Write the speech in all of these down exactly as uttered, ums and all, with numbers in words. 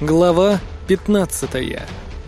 Глава пятнадцатая.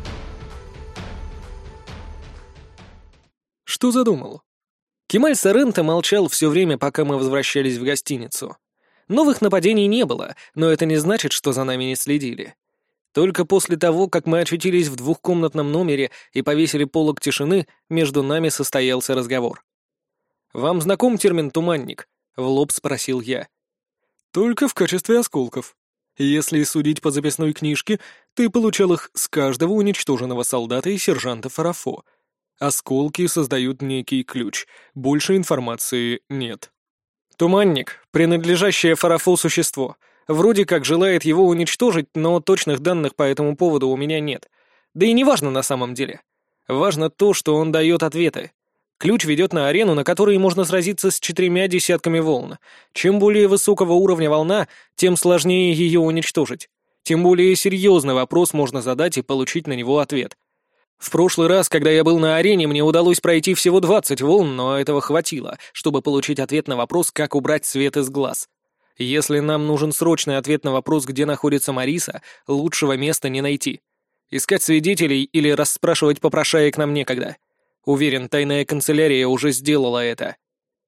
Что задумал? Кемаль Соренто молчал все время, пока мы возвращались в гостиницу. Новых нападений не было, но это не значит, что за нами не следили. Только после того, как мы очутились в двухкомнатном номере и повесили полог тишины, между нами состоялся разговор. «Вам знаком термин «туманник»?» — в лоб спросил я. «Только в качестве осколков. Если судить по записной книжке, ты получал их с каждого уничтоженного солдата и сержанта Фарафо. Осколки создают некий ключ, больше информации нет. Туманник — принадлежащее Фарафо существо. Вроде как желает его уничтожить, но точных данных по этому поводу у меня нет. Да и не важно на самом деле. Важно то, что он дает ответы. Ключ ведет на арену, на которой можно сразиться с четырьмя десятками волн. Чем более высокого уровня волна, тем сложнее ее уничтожить. Тем более серьезный вопрос можно задать и получить на него ответ. В прошлый раз, когда я был на арене, мне удалось пройти всего двадцать волн, но этого хватило, чтобы получить ответ на вопрос, как убрать свет из глаз. Если нам нужен срочный ответ на вопрос, где находится Мариса, лучшего места не найти. Искать свидетелей или расспрашивать попрошаек нам некогда. Уверен, тайная канцелярия уже сделала это.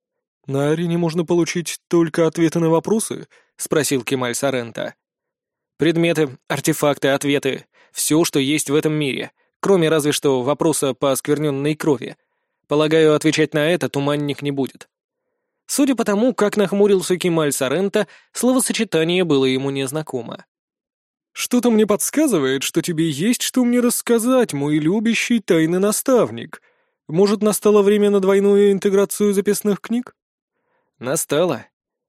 «На арене можно получить только ответы на вопросы?» — спросил Кемаль Соренто. «Предметы, артефакты, ответы — все, что есть в этом мире, кроме разве что вопроса по оскверненной крови. Полагаю, отвечать на это туманник не будет». Судя по тому, как нахмурился Кемаль Соренто, словосочетание было ему незнакомо. «Что-то мне подсказывает, что тебе есть что мне рассказать, мой любящий тайный наставник. Может, настало время на двойную интеграцию записных книг?» «Настало.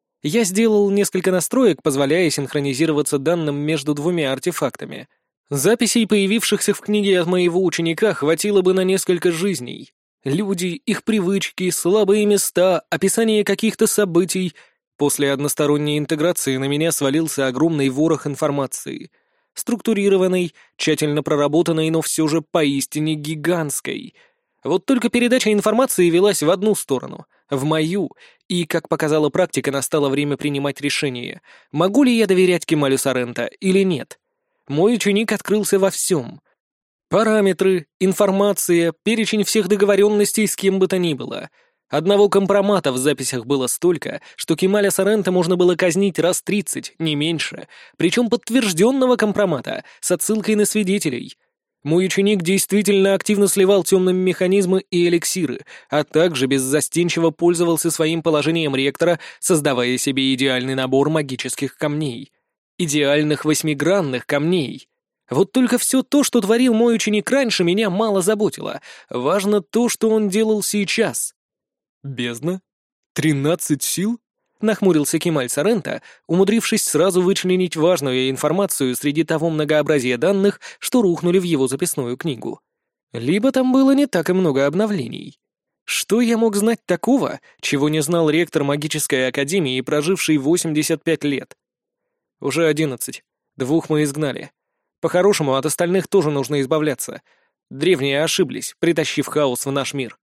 Я сделал несколько настроек, позволяя синхронизироваться данным между двумя артефактами. Записей, появившихся в книге от моего ученика, хватило бы на несколько жизней. Люди, их привычки, слабые места, описание каких-то событий. После односторонней интеграции на меня свалился огромный ворох информации. Структурированной, тщательно проработанной, но все же поистине гигантской. Вот только передача информации велась в одну сторону, в мою, и, как показала практика, настало время принимать решение, могу ли я доверять Кемалю Соренто или нет. Мой ученик открылся во всем. Параметры, информация, перечень всех договоренностей с кем бы то ни было. Одного компромата в записях было столько, что Кемаля Соренто можно было казнить раз тридцать, не меньше, причем подтвержденного компромата с отсылкой на свидетелей. Мой ученик действительно активно сливал темные механизмы и эликсиры, а также беззастенчиво пользовался своим положением ректора, создавая себе идеальный набор магических камней. Идеальных восьмигранных камней. Вот только все то, что творил мой ученик раньше, меня мало заботило. Важно то, что он делал сейчас. «Бездна? Тринадцать сил?» — нахмурился Кемаль Соренто, умудрившись сразу вычленить важную информацию среди того многообразия данных, что рухнули в его записную книгу. Либо там было не так и много обновлений. Что я мог знать такого, чего не знал ректор магической академии, проживший восемьдесят пять лет? Уже одиннадцать. Двух мы изгнали. По-хорошему, от остальных тоже нужно избавляться. Древние ошиблись, притащив хаос в наш мир.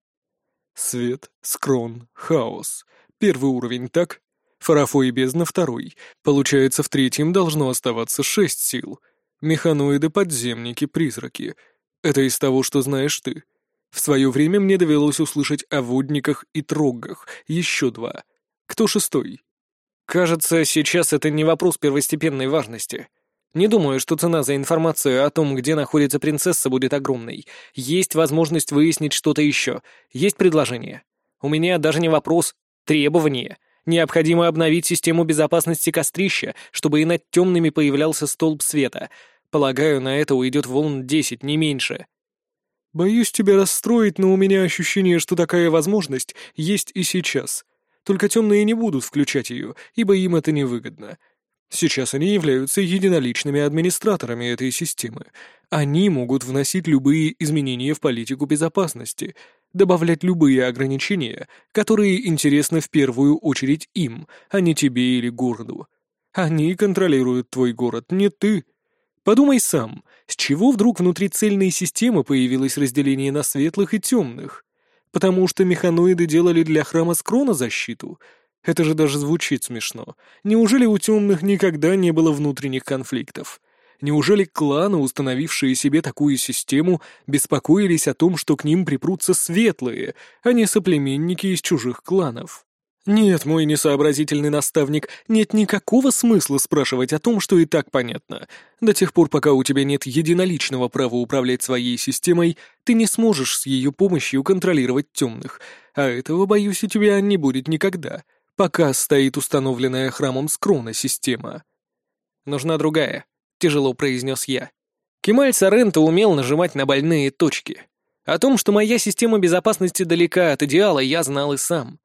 Свет, скрон, хаос. Первый уровень, так? Фарафо и бездна второй. Получается, в третьем должно оставаться шесть сил. Механоиды, подземники, призраки. Это из того, что знаешь ты. В свое время мне довелось услышать о водниках и троггах. Еще два. Кто шестой? Кажется, сейчас это не вопрос первостепенной важности. Не думаю, что цена за информацию о том, где находится принцесса, будет огромной. Есть возможность выяснить что-то еще. Есть предложение. У меня даже не вопрос. Требование. Необходимо обновить систему безопасности кострища, чтобы и над темными появлялся столб света. Полагаю, на это уйдет волн десять, не меньше. Боюсь тебя расстроить, но у меня ощущение, что такая возможность есть и сейчас. Только темные не будут включать ее, ибо им это невыгодно. Сейчас они являются единоличными администраторами этой системы. Они могут вносить любые изменения в политику безопасности, добавлять любые ограничения, которые интересны в первую очередь им, а не тебе или городу. Они контролируют твой город, не ты. Подумай сам, с чего вдруг внутри цельной системы появилось разделение на светлых и темных? Потому что механоиды делали для храма Скрона защиту? Это же даже звучит смешно. Неужели у темных никогда не было внутренних конфликтов? Неужели кланы, установившие себе такую систему, беспокоились о том, что к ним припрутся светлые, а не соплеменники из чужих кланов? Нет, мой несообразительный наставник, нет никакого смысла спрашивать о том, что и так понятно. До тех пор, пока у тебя нет единоличного права управлять своей системой, ты не сможешь с ее помощью контролировать темных, а этого, боюсь, у тебя не будет никогда, пока стоит установленная храмом Скрона система. Нужна другая, тяжело произнес я. Кемаль Соренто умел нажимать на больные точки. О том, что моя система безопасности далека от идеала, я знал и сам.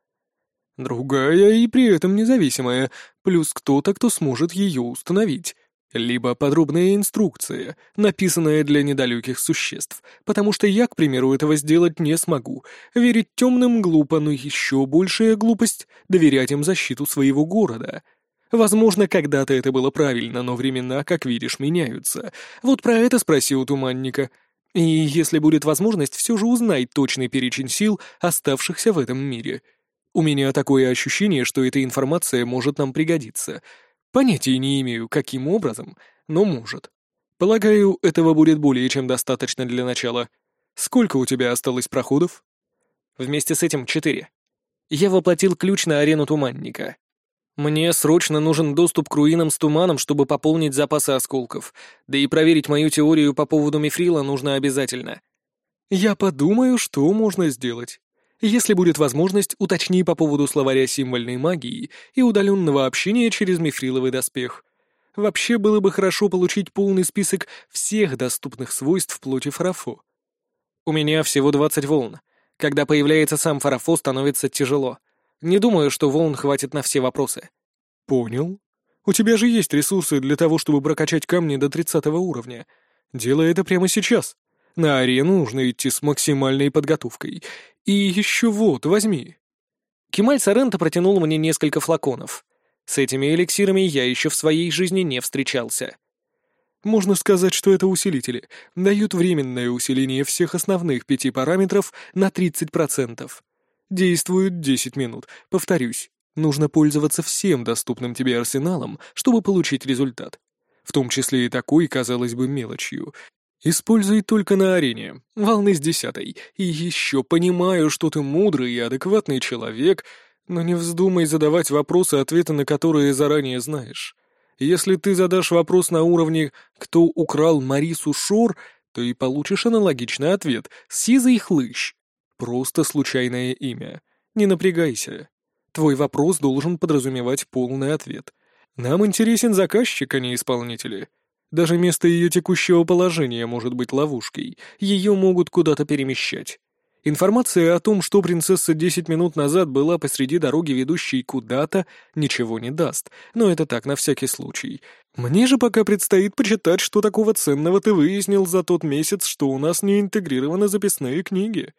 Другая и при этом независимая, плюс кто-то, кто сможет ее установить. Либо подробная инструкция, написанная для недалеких существ, потому что я, к примеру, этого сделать не смогу. Верить темным глупо, но еще большая глупость — доверять им защиту своего города. Возможно, когда-то это было правильно, но времена, как видишь, меняются. Вот про это спроси у Туманника. И если будет возможность, все же узнай точный перечень сил, оставшихся в этом мире. У меня такое ощущение, что эта информация может нам пригодиться. Понятия не имею, каким образом, но может. Полагаю, этого будет более чем достаточно для начала. Сколько у тебя осталось проходов? Вместе с этим четыре. Я воплотил ключ на арену Туманника. Мне срочно нужен доступ к руинам с туманом, чтобы пополнить запасы осколков. Да и проверить мою теорию по поводу мифрила нужно обязательно. Я подумаю, что можно сделать. Если будет возможность, уточни по поводу словаря символьной магии и удаленного общения через мифриловый доспех. Вообще было бы хорошо получить полный список всех доступных свойств плоти Фарафо. У меня всего двадцать волн. Когда появляется сам Фарафо, становится тяжело. Не думаю, что волн хватит на все вопросы. Понял. У тебя же есть ресурсы для того, чтобы прокачать камни до тридцатого уровня. Делай это прямо сейчас. На арену нужно идти с максимальной подготовкой. И еще вот, возьми. Кемаль Соренто протянул мне несколько флаконов. С этими эликсирами я еще в своей жизни не встречался. Можно сказать, что это усилители. Дают временное усиление всех основных пяти параметров на тридцать процентов. Действуют десять минут. Повторюсь, нужно пользоваться всем доступным тебе арсеналом, чтобы получить результат. В том числе и такой, казалось бы, мелочью. Используй только на арене, волны с десятой. И еще понимаю, что ты мудрый и адекватный человек, но не вздумай задавать вопросы, ответы на которые заранее знаешь. Если ты задашь вопрос на уровне «Кто украл Марису Шор?», то и получишь аналогичный ответ «Сизый хлыщ». Просто случайное имя. Не напрягайся. Твой вопрос должен подразумевать полный ответ. Нам интересен заказчик, а не исполнители. Даже место ее текущего положения может быть ловушкой. Ее могут куда-то перемещать. Информация о том, что принцесса десять минут назад была посреди дороги, ведущей куда-то, ничего не даст. Но это так, на всякий случай. Мне же пока предстоит почитать, что такого ценного ты выяснил за тот месяц, что у нас не интегрированы записные книги.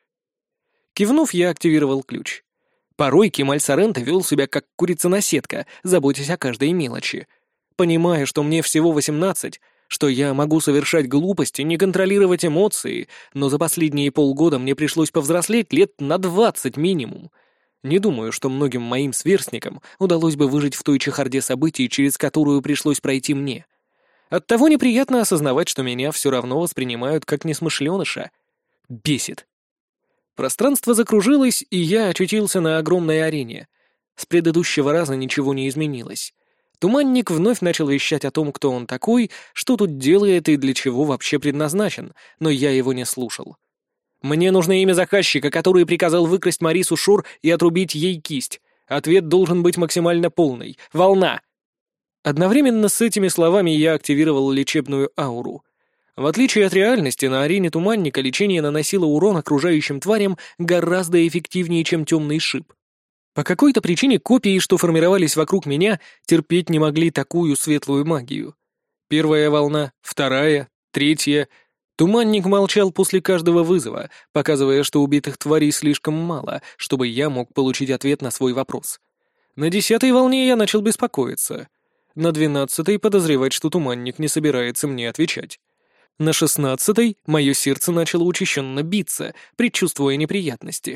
Кивнув, я активировал ключ. Порой Кемаль Соренто вел себя как курица-наседка, заботясь о каждой мелочи. Понимая, что мне всего восемнадцать, что я могу совершать глупости, не контролировать эмоции, но за последние полгода мне пришлось повзрослеть лет на двадцать минимум. Не думаю, что многим моим сверстникам удалось бы выжить в той чехарде событий, через которую пришлось пройти мне. Оттого неприятно осознавать, что меня все равно воспринимают как несмышленыша. Бесит. Пространство закружилось, и я очутился на огромной арене. С предыдущего раза ничего не изменилось. Туманник вновь начал вещать о том, кто он такой, что тут делает и для чего вообще предназначен, но я его не слушал. «Мне нужно имя заказчика, который приказал выкрасть Марису Шор и отрубить ей кисть. Ответ должен быть максимально полный. Волна!» Одновременно с этими словами я активировал лечебную ауру. В отличие от реальности, на арене Туманника лечение наносило урон окружающим тварям гораздо эффективнее, чем темный шип. По какой-то причине копии, что формировались вокруг меня, терпеть не могли такую светлую магию. Первая волна, вторая, третья. Туманник молчал после каждого вызова, показывая, что убитых тварей слишком мало, чтобы я мог получить ответ на свой вопрос. На десятой волне я начал беспокоиться. На двенадцатой подозревать, что Туманник не собирается мне отвечать. На шестнадцатой мое сердце начало учащенно биться, предчувствуя неприятности.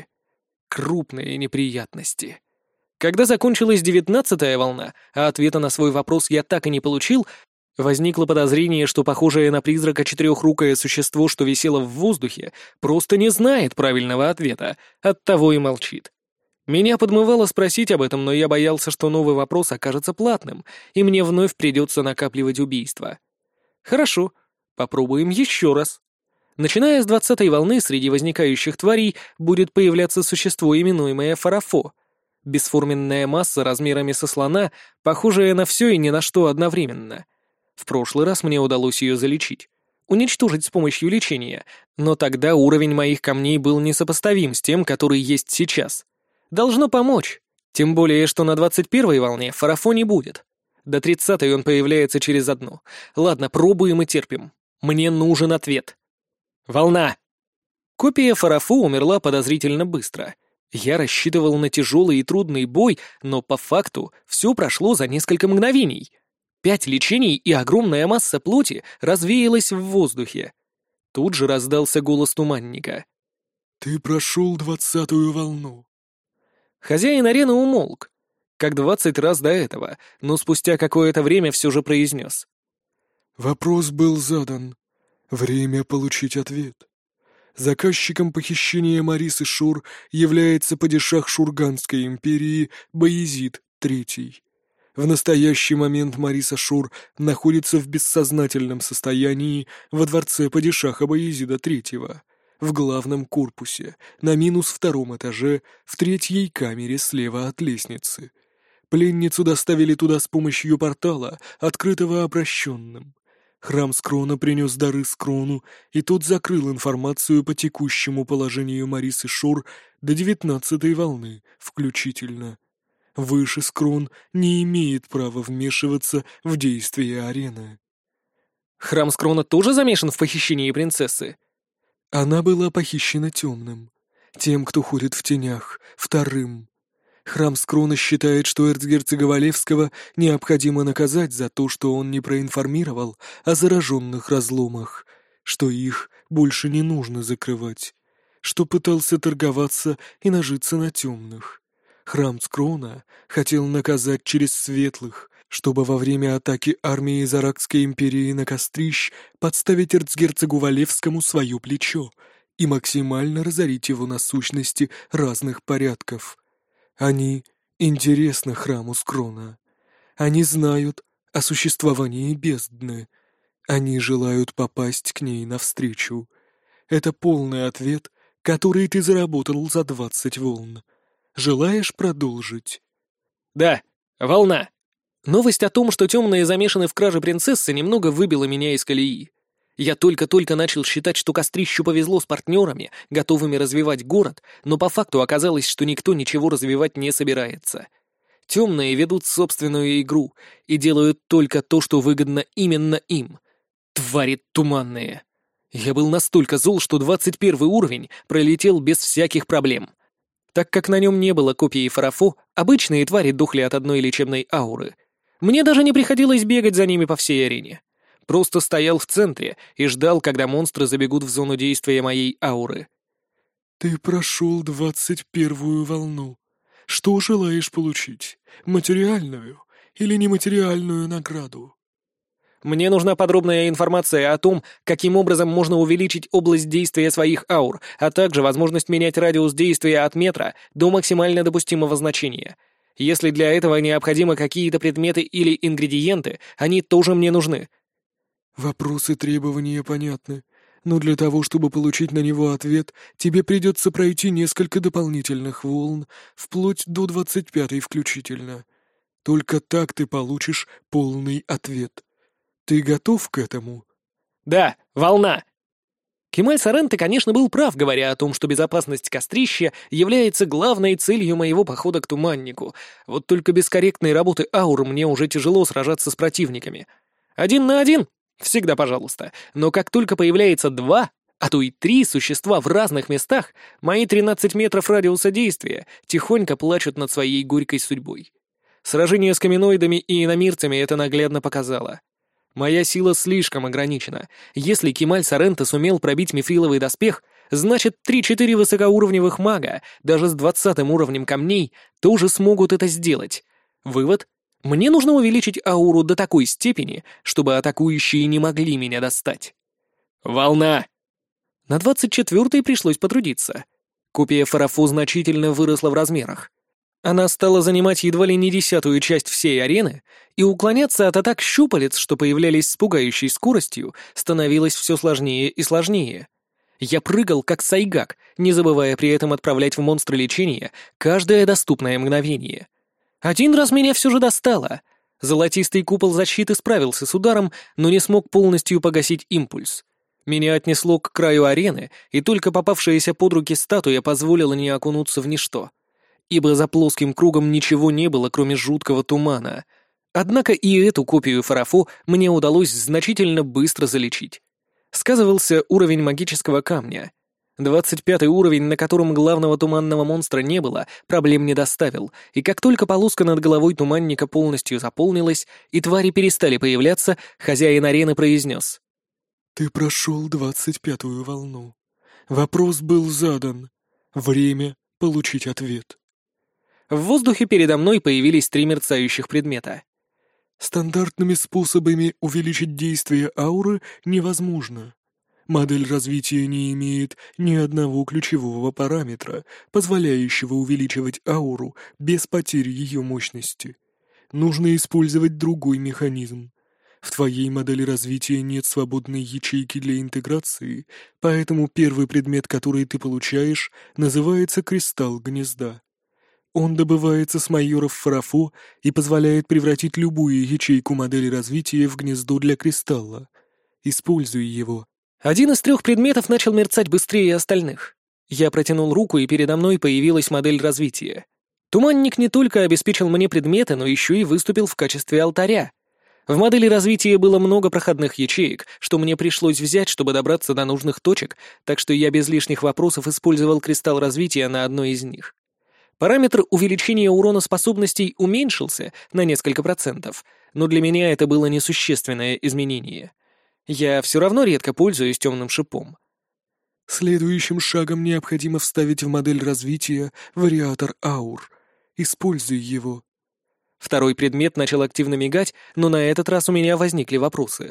Крупные неприятности. Когда закончилась девятнадцатая волна, а ответа на свой вопрос я так и не получил, Возникло подозрение, что похожее на призрака четырехрукое существо, что висело в воздухе, просто не знает правильного ответа, оттого и молчит. Меня подмывало спросить об этом, но я боялся, что новый вопрос окажется платным, и мне вновь придется накапливать убийства. Хорошо, попробуем еще раз. Начиная с двадцатой волны, среди возникающих тварей будет появляться существо, именуемое Фарафо. Бесформенная масса размерами со слона, похожая на все и ни на что одновременно. В прошлый раз мне удалось ее залечить. Уничтожить с помощью лечения, но тогда уровень моих камней был несопоставим с тем, который есть сейчас. Должно помочь. Тем более, что на двадцать первой волне Фарафо не будет. До тридцатой он появляется через одну. Ладно, пробуем и терпим. Мне нужен ответ. Волна. Копия Фарафо умерла подозрительно быстро. Я рассчитывал на тяжелый и трудный бой, но по факту все прошло за несколько мгновений. Пять лечений и огромная масса плоти развеялась в воздухе. Тут же раздался голос туманника. «Ты прошел двадцатую волну». Хозяин арены умолк, как двадцать раз до этого, но спустя какое-то время все же произнес. «Вопрос был задан. Время получить ответ. Заказчиком похищения Марисы Шур является падишах Шурганской империи Баязид третий. В настоящий момент Мариса Шур находится в бессознательном состоянии во дворце падишаха Баязида третьего, в главном корпусе, на минус втором этаже, в третьей камере слева от лестницы. Пленницу доставили туда с помощью портала, открытого обращенным. Храм Скрона принес дары Скрону, и тот закрыл информацию по текущему положению Марисы Шур до девятнадцатой волны включительно. Выше Скрон не имеет права вмешиваться в действия арены. Храм Скрона тоже замешан в похищении принцессы? Она была похищена темным, тем, кто ходит в тенях, вторым. Храм Скрона считает, что эрцгерцога Валевского необходимо наказать за то, что он не проинформировал о зараженных разломах, что их больше не нужно закрывать, что пытался торговаться и нажиться на темных. Храм Скрона хотел наказать через светлых, чтобы во время атаки армии Заракской империи на Кострищ подставить эрцгерцогу Валевскому свое плечо и максимально разорить его на сущности разных порядков. Они интересны храму Скрона. Они знают о существовании бездны. Они желают попасть к ней навстречу. Это полный ответ, который ты заработал за двадцать волн. Желаешь продолжить? Да, волна. Новость о том, что темные замешаны в краже принцессы, немного выбила меня из колеи. Я только-только начал считать, что Кострищу повезло с партнерами, готовыми развивать город, но по факту оказалось, что никто ничего развивать не собирается. Темные ведут собственную игру и делают только то, что выгодно именно им. Твари туманные. Я был настолько зол, что двадцать первый уровень пролетел без всяких проблем. Так как на нем не было копии Фарафо, обычные твари дохли от одной лечебной ауры. Мне даже не приходилось бегать за ними по всей арене. Просто стоял в центре и ждал, когда монстры забегут в зону действия моей ауры. «Ты прошел двадцать первую волну. Что желаешь получить? Материальную или нематериальную награду?» Мне нужна подробная информация о том, каким образом можно увеличить область действия своих аур, а также возможность менять радиус действия от метра до максимально допустимого значения. Если для этого необходимы какие-то предметы или ингредиенты, они тоже мне нужны. Вопросы требования понятны, но для того, чтобы получить на него ответ, тебе придется пройти несколько дополнительных волн, вплоть до двадцать пятой включительно. Только так ты получишь полный ответ. Ты готов к этому? Да, волна. Кемаль Соренто, конечно, был прав, говоря о том, что безопасность Кострища является главной целью моего похода к Туманнику. Вот только без корректной работы аур мне уже тяжело сражаться с противниками. Один на один? Всегда пожалуйста. Но как только появляется два, а то и три существа в разных местах, мои тринадцать метров радиуса действия тихонько плачут над своей горькой судьбой. Сражение с каменоидами и иномирцами это наглядно показало. Моя сила слишком ограничена. Если Кемаль Соренто сумел пробить мифриловый доспех, значит три-четыре высокоуровневых мага, даже с двадцатым уровнем камней, тоже смогут это сделать. Вывод: Мне нужно увеличить ауру до такой степени, чтобы атакующие не могли меня достать. Волна! На двадцать четвёртой пришлось потрудиться. Копия Фарафу значительно выросла в размерах. Она стала занимать едва ли не десятую часть всей арены, и уклоняться от атак щупалец, что появлялись с пугающей скоростью, становилось все сложнее и сложнее. Я прыгал, как сайгак, не забывая при этом отправлять в монстры лечения каждое доступное мгновение. Один раз меня все же достало. Золотистый купол защиты справился с ударом, но не смог полностью погасить импульс. Меня отнесло к краю арены, и только попавшаяся под руки статуя позволила не окунуться в ничто. Ибо за плоским кругом ничего не было, кроме жуткого тумана. Однако и эту копию Фарафо мне удалось значительно быстро залечить. Сказывался уровень магического камня. двадцать пятый уровень, на котором главного туманного монстра не было, проблем не доставил, и как только полоска над головой туманника полностью заполнилась, и твари перестали появляться, хозяин арены произнес: «Ты прошел двадцать пятую волну. Вопрос был задан. Время получить ответ». В воздухе передо мной появились три мерцающих предмета. Стандартными способами увеличить действие ауры невозможно. Модель развития не имеет ни одного ключевого параметра, позволяющего увеличивать ауру без потери ее мощности. Нужно использовать другой механизм. В твоей модели развития нет свободной ячейки для интеграции, поэтому первый предмет, который ты получаешь, называется «Кристалл гнезда». Он добывается с майоров Фарафо и позволяет превратить любую ячейку модели развития в гнездо для кристалла. Используй его. Один из трех предметов начал мерцать быстрее остальных. Я протянул руку, и передо мной появилась модель развития. Туманник не только обеспечил мне предметы, но еще и выступил в качестве алтаря. В модели развития было много проходных ячеек, что мне пришлось взять, чтобы добраться до нужных точек, так что я без лишних вопросов использовал кристалл развития на одной из них. Параметр увеличения урона способностей уменьшился на несколько процентов, но для меня это было несущественное изменение. Я все равно редко пользуюсь темным шипом. Следующим шагом необходимо вставить в модель развития вариатор аур. Используй его. Второй предмет начал активно мигать, но на этот раз у меня возникли вопросы.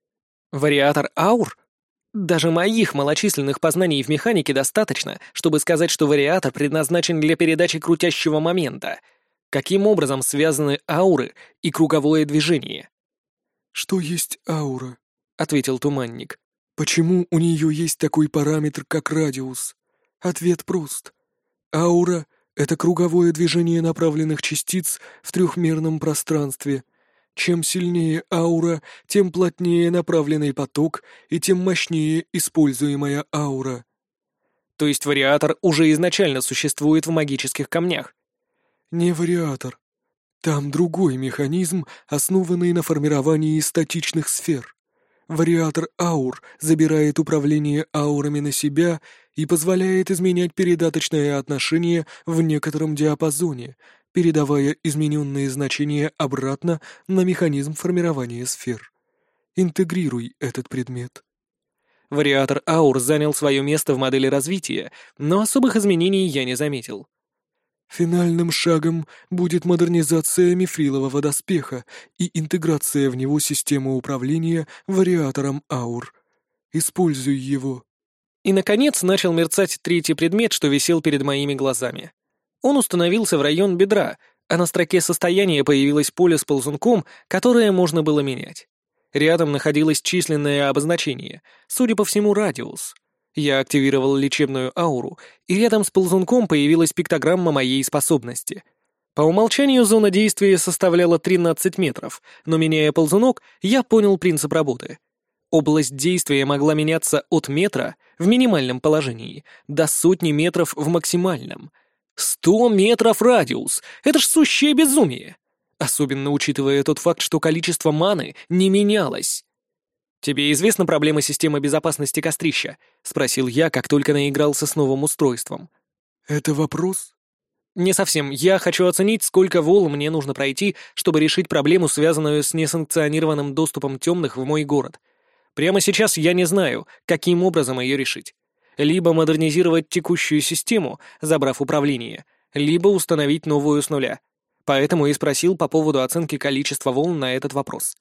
Вариатор аур? Даже моих малочисленных познаний в механике достаточно, чтобы сказать, что вариатор предназначен для передачи крутящего момента. Каким образом связаны ауры и круговое движение? «Что есть аура?» — ответил Туманник. «Почему у нее есть такой параметр, как радиус? Ответ прост. Аура — это круговое движение направленных частиц в трехмерном пространстве. Чем сильнее аура, тем плотнее направленный поток и тем мощнее используемая аура». То есть вариатор уже изначально существует в магических камнях? Не вариатор. Там другой механизм, основанный на формировании статичных сфер. Вариатор аур забирает управление аурами на себя и позволяет изменять передаточное отношение в некотором диапазоне, передавая измененные значения обратно на механизм формирования сфер. Интегрируй этот предмет. Вариатор аур занял свое место в модели развития, но особых изменений я не заметил. Финальным шагом будет модернизация мифрилового доспеха и интеграция в него системы управления вариатором аур. Используй его. И, наконец, начал мерцать третий предмет, что висел перед моими глазами. Он установился в район бедра, а на строке состояния появилось поле с ползунком, которое можно было менять. Рядом находилось численное обозначение, судя по всему, радиус. Я активировал лечебную ауру, и рядом с ползунком появилась пиктограмма моей способности. По умолчанию зона действия составляла тринадцать метров, но меняя ползунок, я понял принцип работы. Область действия могла меняться от метра в минимальном положении до сотни метров в максимальном. Сто метров радиус! Это ж сущее безумие! Особенно учитывая тот факт, что количество маны не менялось. «Тебе известна проблема системы безопасности кострища?» — спросил я, как только наигрался с новым устройством. «Это вопрос?» «Не совсем. Я хочу оценить, сколько вол мне нужно пройти, чтобы решить проблему, связанную с несанкционированным доступом темных в мой город. Прямо сейчас я не знаю, каким образом ее решить. Либо модернизировать текущую систему, забрав управление, либо установить новую с нуля. Поэтому и спросил по поводу оценки количества волн на этот вопрос.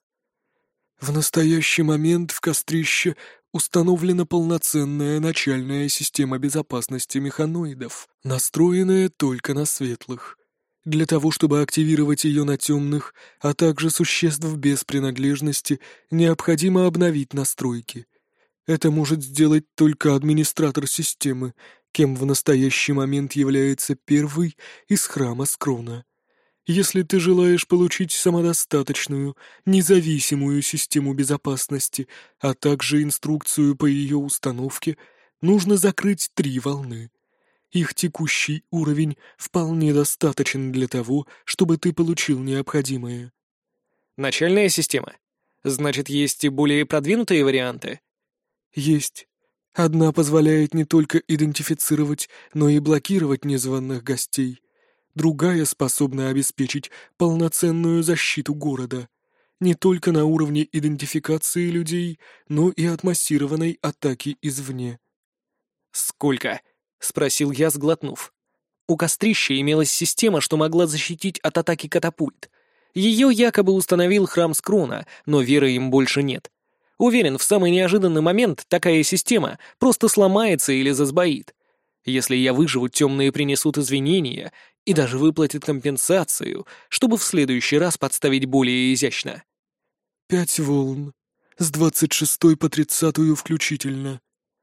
В настоящий момент в кострище установлена полноценная начальная система безопасности механоидов, настроенная только на светлых. Для того, чтобы активировать ее на темных, а также существ без принадлежности, необходимо обновить настройки. Это может сделать только администратор системы, кем в настоящий момент является первый из храма Скрона. Если ты желаешь получить самодостаточную, независимую систему безопасности, а также инструкцию по ее установке, нужно закрыть три волны. Их текущий уровень вполне достаточен для того, чтобы ты получил необходимое. Начальная система? Значит, есть и более продвинутые варианты? Есть. Одна позволяет не только идентифицировать, но и блокировать незваных гостей. Другая способна обеспечить полноценную защиту города, не только на уровне идентификации людей, но и от массированной атаки извне. «Сколько?» — спросил я, сглотнув. У кострища имелась система, что могла защитить от атаки катапульт. Ее якобы установил храм Скрона, но веры им больше нет. Уверен, в самый неожиданный момент такая система просто сломается или засбоит. Если я выживу, темные принесут извинения и даже выплатят компенсацию, чтобы в следующий раз подставить более изящно. Пять волн. С двадцать шестой по тридцатую включительно.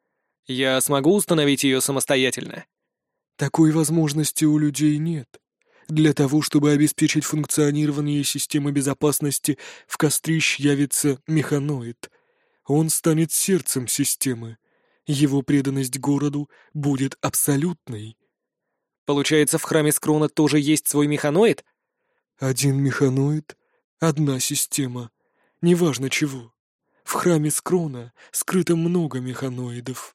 Я смогу установить ее самостоятельно? Такой возможности у людей нет. Для того, чтобы обеспечить функционирование системы безопасности, в кострищ явится механоид. Он станет сердцем системы. Его преданность городу будет абсолютной. Получается, в храме Скрона тоже есть свой механоид? Один механоид, одна система. Неважно чего. В храме Скрона скрыто много механоидов.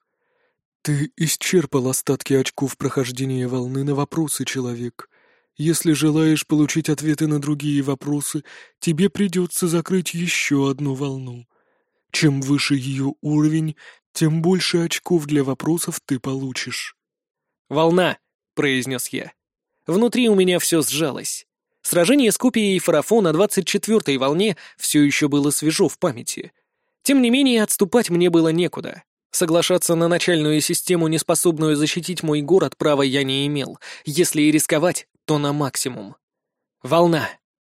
Ты исчерпал остатки очков прохождения волны на вопросы, человек. Если желаешь получить ответы на другие вопросы, тебе придется закрыть еще одну волну. Чем выше ее уровень, тем больше очков для вопросов ты получишь. «Волна», — произнес я. Внутри у меня все сжалось. Сражение с копией Фарафо на двадцать четвёртой волне все еще было свежо в памяти. Тем не менее, отступать мне было некуда. Соглашаться на начальную систему, неспособную защитить мой город, права я не имел. Если и рисковать, то на максимум. Волна.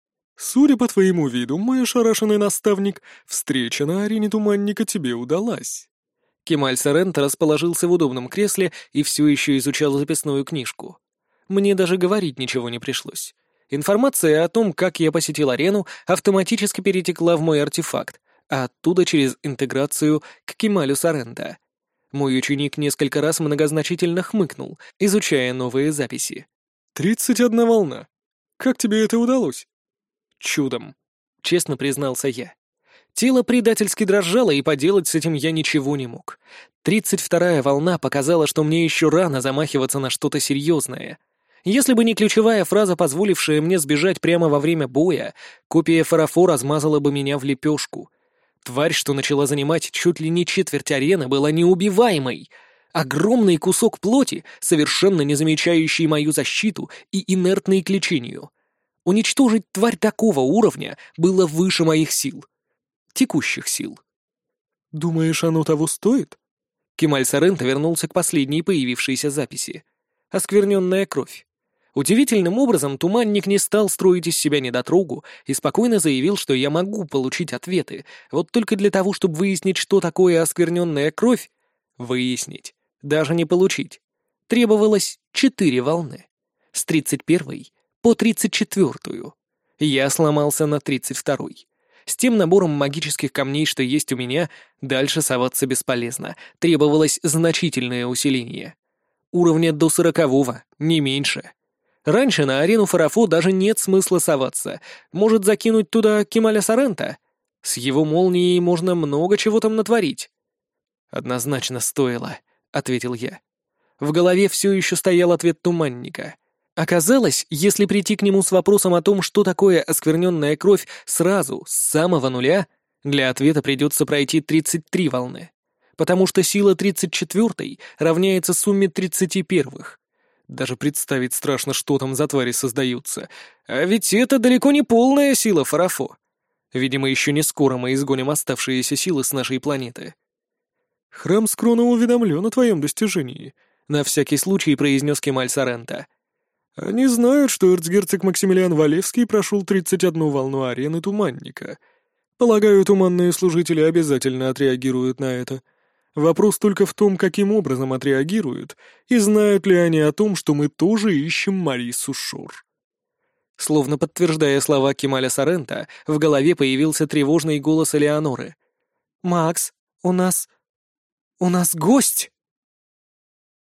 Судя по твоему виду, мой ошарашенный наставник, встреча на арене Туманника тебе удалась. Кемаль Соренто расположился в удобном кресле и все еще изучал записную книжку. Мне даже говорить ничего не пришлось. Информация о том, как я посетил арену, автоматически перетекла в мой артефакт, а оттуда через интеграцию к Кемалю Соренто. Мой ученик несколько раз многозначительно хмыкнул, изучая новые записи. «Тридцать одна волна. Как тебе это удалось?» «Чудом», — честно признался я. Тело предательски дрожало, и поделать с этим я ничего не мог. Тридцать вторая волна показала, что мне еще рано замахиваться на что-то серьезное. Если бы не ключевая фраза, позволившая мне сбежать прямо во время боя, копия Фарафо размазала бы меня в лепешку. Тварь, что начала занимать чуть ли не четверть арены, была неубиваемой. Огромный кусок плоти, совершенно не замечающий мою защиту и инертный к лечению. Уничтожить тварь такого уровня было выше моих сил. Текущих сил. «Думаешь, оно того стоит?» Кемаль Соренто вернулся к последней появившейся записи. Оскверненная кровь. Удивительным образом Туманник не стал строить из себя недотрогу и спокойно заявил, что я могу получить ответы, вот только для того, чтобы выяснить, что такое оскверненная кровь, выяснить, даже не получить, требовалось четыре волны. С тридцать первой по тридцать четвёртую. Я сломался на тридцать второй. С тем набором магических камней, что есть у меня, дальше соваться бесполезно. Требовалось значительное усиление. Уровня до сорокового, не меньше. Раньше на арену Фарафо даже нет смысла соваться. Может закинуть туда Кемаля Соренто? С его молнией можно много чего там натворить. «Однозначно стоило», — ответил я. В голове все еще стоял ответ Туманника. Оказалось, если прийти к нему с вопросом о том, что такое оскверненная кровь, сразу, с самого нуля, для ответа придется пройти тридцать три волны. Потому что сила тридцать четвёртой равняется сумме тридцати первых. Даже представить страшно, что там за твари создаются. А ведь это далеко не полная сила Фарафо. Видимо, еще не скоро мы изгоним оставшиеся силы с нашей планеты. «Храм Скрона уведомлен о твоем достижении», — на всякий случай произнес Кемаль Соренто. «Они знают, что эрцгерцог Максимилиан Валевский прошел тридцать одну волну арены Туманника. Полагаю, туманные служители обязательно отреагируют на это. Вопрос только в том, каким образом отреагируют, и знают ли они о том, что мы тоже ищем Марису Шор». Словно подтверждая слова Кемаля Соренто, в голове появился тревожный голос Элеоноры. «Макс, у нас... у нас гость!»